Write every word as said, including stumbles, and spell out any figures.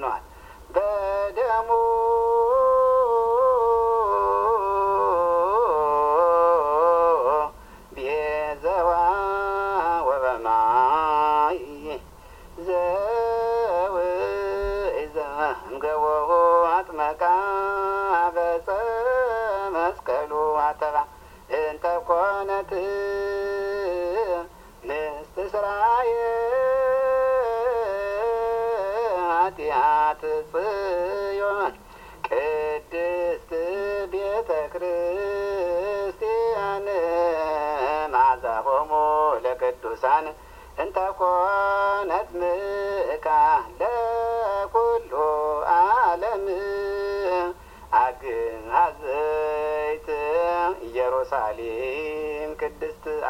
ተመኗል በደሙ ቤዘዋ ወበማይ ዘውእዘ እምገቦ አጥመቃ በፀ መስቀሉ አተባ እንተ ኮነት ምስት ስራየ ኃጢአት ጽዮን ቅድስት ቤተ ክርስቲያን ማዛሆሙ ለቅዱሳን እንተ ኮነት ምእካ ለኩሉ ዓለም አግአዘይት ኢየሩሳሌም ቅድስት